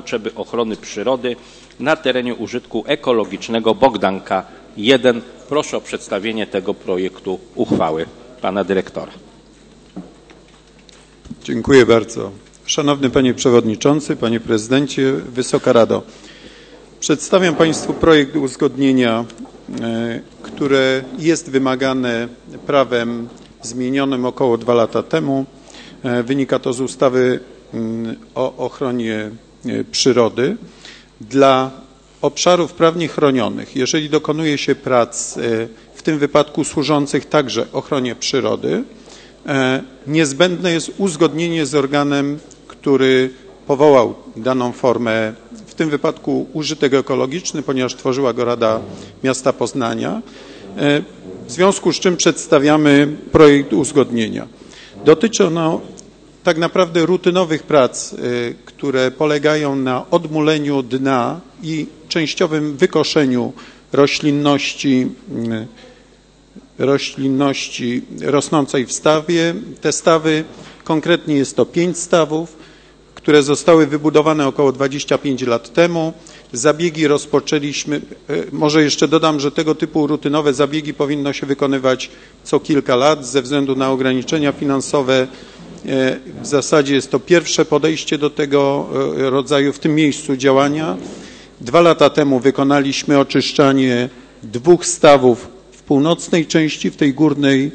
potrzeby ochrony przyrody na terenie użytku ekologicznego Bogdanka 1. Proszę o przedstawienie tego projektu uchwały pana dyrektora. Dziękuję bardzo. Szanowny Panie Przewodniczący, Panie Prezydencie, Wysoka Rado. Przedstawiam Państwu projekt uzgodnienia, które jest wymagane prawem zmienionym około 2 lata temu. Wynika to z ustawy o ochronie przyrody. Dla obszarów prawnie chronionych, jeżeli dokonuje się prac, w tym wypadku służących także ochronie przyrody, niezbędne jest uzgodnienie z organem, który powołał daną formę, w tym wypadku użytek ekologiczny, ponieważ tworzyła go Rada Miasta Poznania, w związku z czym przedstawiamy projekt uzgodnienia. Dotyczy ono tak naprawdę rutynowych prac, które polegają na odmuleniu dna i częściowym wykoszeniu roślinności rosnącej w stawie. Te stawy, konkretnie jest to 5 stawów, które zostały wybudowane około 25 lat temu. Zabiegi rozpoczęliśmy, może jeszcze dodam, że tego typu rutynowe zabiegi powinno się wykonywać co kilka lat ze względu na ograniczenia finansowe. W zasadzie jest to pierwsze podejście do tego rodzaju w tym miejscu działania. 2 lata temu wykonaliśmy oczyszczanie 2 stawów w północnej części, w tej górnej,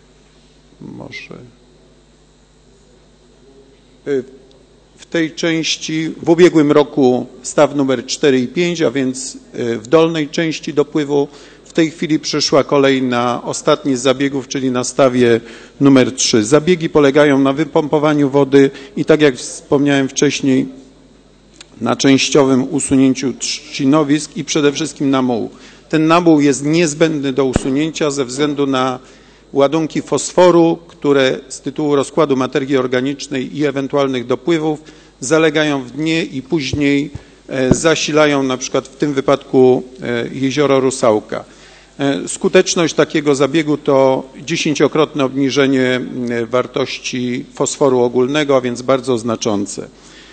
w tej części w ubiegłym roku staw numer 4 i 5, a więc w dolnej części dopływu. W tej chwili przyszła kolej na ostatni z zabiegów, czyli na stawie numer 3. Zabiegi polegają na wypompowaniu wody i tak jak wspomniałem wcześniej, na częściowym usunięciu trzcinowisk i przede wszystkim namułu. Ten namuł jest niezbędny do usunięcia ze względu na ładunki fosforu, które z tytułu rozkładu materii organicznej i ewentualnych dopływów zalegają w dnie i później zasilają na przykład w tym wypadku jezioro Rusałka. Skuteczność takiego zabiegu to 10-krotne obniżenie wartości fosforu ogólnego, a więc bardzo znaczące.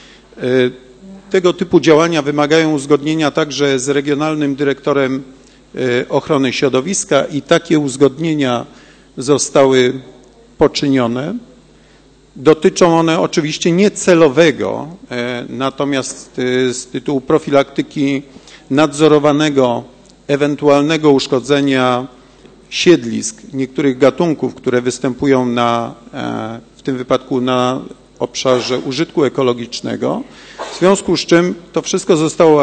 Tego typu działania wymagają uzgodnienia także z regionalnym dyrektorem ochrony środowiska i takie uzgodnienia zostały poczynione. Dotyczą one oczywiście nie celowego, natomiast z tytułu profilaktyki nadzorowanego ewentualnego uszkodzenia siedlisk niektórych gatunków, które występują w tym wypadku na obszarze użytku ekologicznego. W związku z czym to wszystko zostało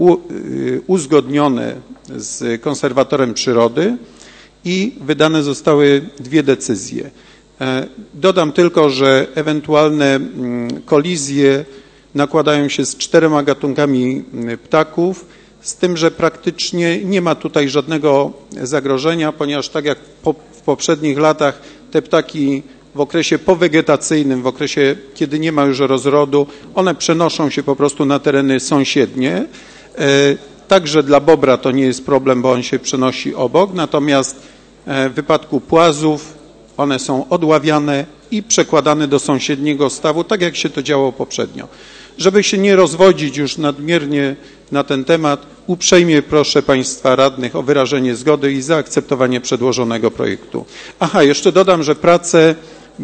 uzgodnione z konserwatorem przyrody i wydane zostały 2 decyzje. Dodam tylko, że ewentualne kolizje nakładają się z 4 gatunkami ptaków, z tym, że praktycznie nie ma tutaj żadnego zagrożenia, ponieważ tak jak w poprzednich latach te ptaki w okresie powegetacyjnym, w okresie, kiedy nie ma już rozrodu, one przenoszą się po prostu na tereny sąsiednie. Także dla bobra to nie jest problem, bo on się przenosi obok, natomiast w wypadku płazów one są odławiane i przekładane do sąsiedniego stawu, tak jak się to działo poprzednio. Żeby się nie rozwodzić już nadmiernie na ten temat, uprzejmie proszę Państwa radnych o wyrażenie zgody i zaakceptowanie przedłożonego projektu. Aha, jeszcze dodam, że prace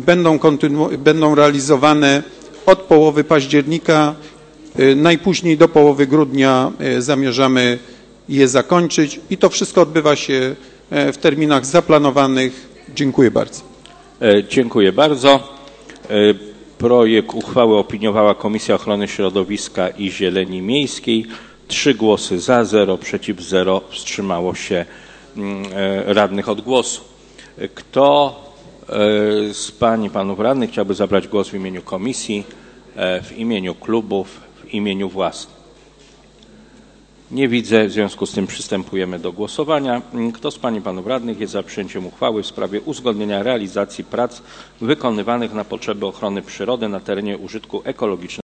będą realizowane od połowy października, najpóźniej do połowy grudnia zamierzamy je zakończyć i to wszystko odbywa się w terminach zaplanowanych. Dziękuję bardzo. Dziękuję bardzo. Projekt uchwały opiniowała Komisja Ochrony Środowiska i Zieleni Miejskiej. 3 głosy za, 0 przeciw, 0 wstrzymało się radnych od głosu. Kto z pań i panów radnych chciałby zabrać głos w imieniu komisji, w imieniu klubów, w imieniu własnym? Nie widzę, w związku z tym przystępujemy do głosowania. Kto z pań i panów radnych jest za przyjęciem uchwały w sprawie uzgodnienia realizacji prac wykonywanych na potrzeby ochrony przyrody na terenie użytku ekologicznego